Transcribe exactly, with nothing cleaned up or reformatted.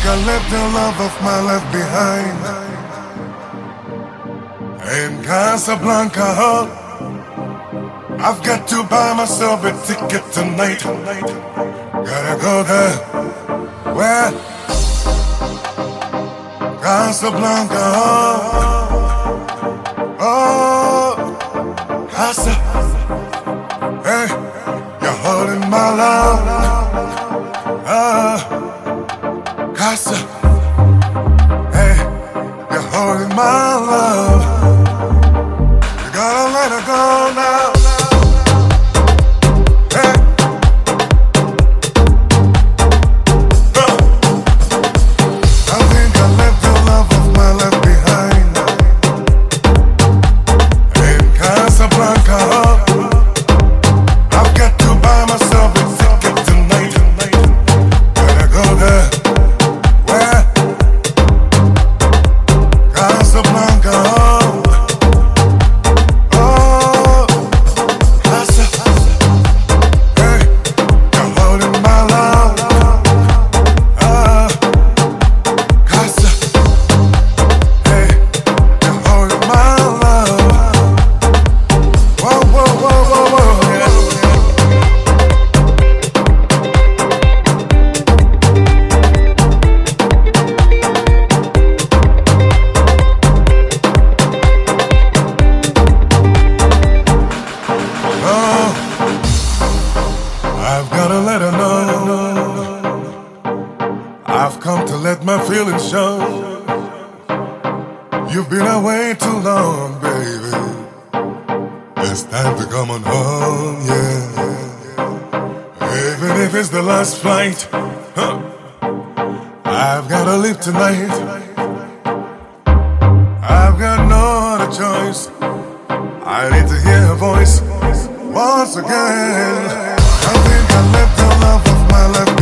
I left the love of my life behind in Casablanca. I've got to buy myself a ticket tonight. Gotta go there. Where? Casablanca. Oh, Casa. Hey, you're holding my love. Ah. Casa, hey, you're holding my love. You gotta let her go now. Hey, uh. I think I left the love of my life behind in Casablanca. I've got to buy myself a ticket tonight. Gotta go there. I've gotta let her know I've come to let my feelings show. You've been away too long, baby. It's time to come on home, yeah. Even if it's the last flight, huh? I've gotta leave tonight. I've got no other choice. I need to hear her voice once again. I think I left the love of my life